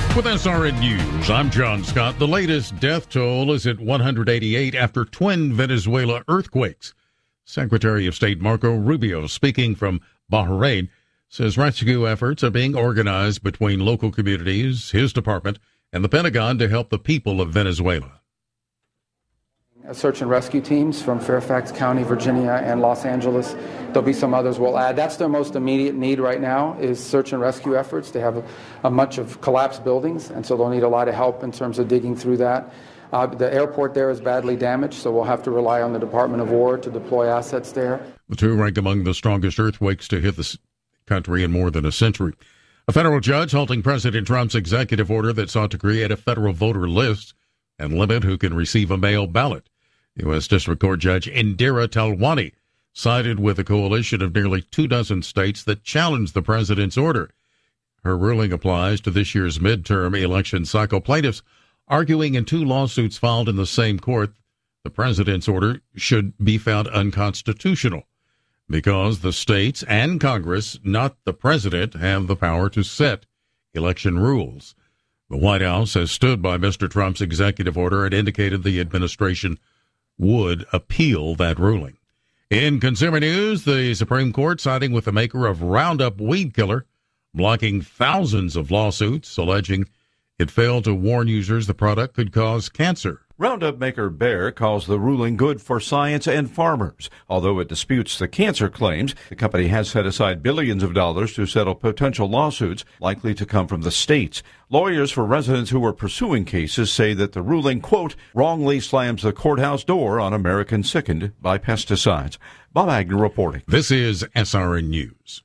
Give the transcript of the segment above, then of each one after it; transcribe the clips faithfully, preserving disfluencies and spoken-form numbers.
With S R N News, I'm John Scott. The latest death toll is at one hundred eighty-eight after twin Venezuela earthquakes. Secretary of State Marco Rubio, speaking from Bahrain, says rescue efforts are being organized between local communities, his department, and the Pentagon to help the people of Venezuela. Search and rescue teams from Fairfax County, Virginia, and Los Angeles. There'll be some others we'll add. That's their most immediate need right now is search and rescue efforts. They have a, a bunch of collapsed buildings, and so they'll need a lot of help in terms of digging through that. Uh, the airport there is badly damaged, so we'll have to rely on the Department of War to deploy assets there. The two rank among the strongest earthquakes to hit the country in more than a century. A federal judge halting President Trump's executive order that sought to create a federal voter list and limit who can receive a mail ballot. U S. District Court Judge Indira Talwani sided with a coalition of nearly two dozen states that challenged the president's order. Her ruling applies to this year's midterm election cycle. Plaintiffs arguing in two lawsuits filed in the same court the president's order should be found unconstitutional because the states and Congress, not the president, have the power to set election rules. The White House has stood by Mister Trump's executive order and indicated the administration would appeal that ruling. In consumer news, the Supreme Court siding with the maker of Roundup weed killer, blocking thousands of lawsuits alleging it failed to warn users the product could cause cancer. Roundup maker Bayer calls the ruling good for science and farmers. Although it disputes the cancer claims, the company has set aside billions of dollars to settle potential lawsuits likely to come from the states. Lawyers for residents who were pursuing cases say that the ruling, quote, wrongly slams the courthouse door on Americans sickened by pesticides. Bob Agnew reporting. This is S R N News.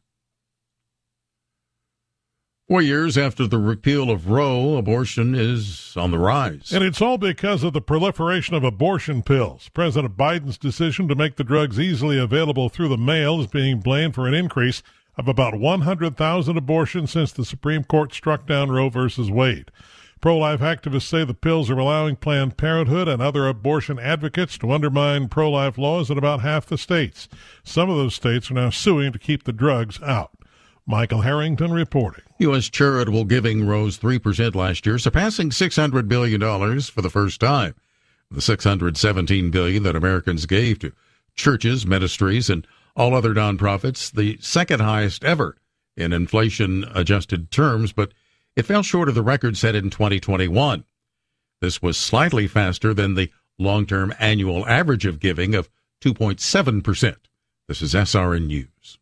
Four years after the repeal of Roe, abortion is on the rise. And it's all because of the proliferation of abortion pills. President Biden's decision to make the drugs easily available through the mail is being blamed for an increase of about one hundred thousand abortions since the Supreme Court struck down Roe versus Wade. Pro-life activists say the pills are allowing Planned Parenthood and other abortion advocates to undermine pro-life laws in about half the states. Some of those states are now suing to keep the drugs out. Michael Harrington reporting. U S charitable giving rose three percent last year, surpassing six hundred billion dollars for the first time. The six hundred seventeen billion dollars that Americans gave to churches, ministries, and all other nonprofits, the second highest ever in inflation-adjusted terms, but it fell short of the record set in twenty twenty-one. This was slightly faster than the long-term annual average of giving of two point seven percent. This is S R N News.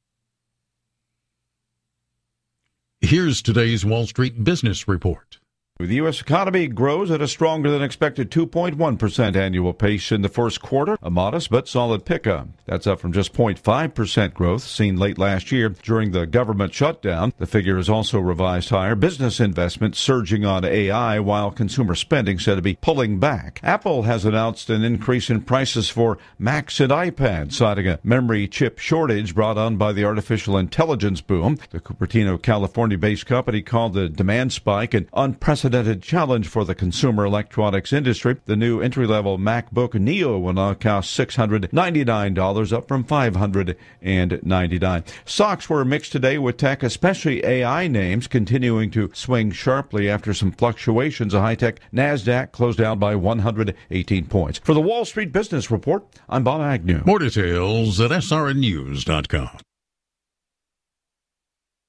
Here's today's Wall Street Business Report. The U S economy grows at a stronger than expected two point one percent annual pace in the first quarter, a modest but solid pickup. That's up from just zero point five percent growth seen late last year during the government shutdown. The figure is also revised higher. Business investment surging on A I while consumer spending said to be pulling back. Apple has announced an increase in prices for Macs and iPads, citing a memory chip shortage brought on by the artificial intelligence boom. The Cupertino, California-based company called the demand spike an unprecedented challenge for the consumer electronics industry. The new entry-level MacBook Neo will now cost six hundred ninety-nine dollars, up from five hundred ninety-nine dollars. Stocks were mixed today, with tech, especially A I names, continuing to swing sharply after some fluctuations. A high-tech NASDAQ closed down by one hundred eighteen points. For the Wall Street Business Report, I'm Bob Agnew. More details at S R N news dot com.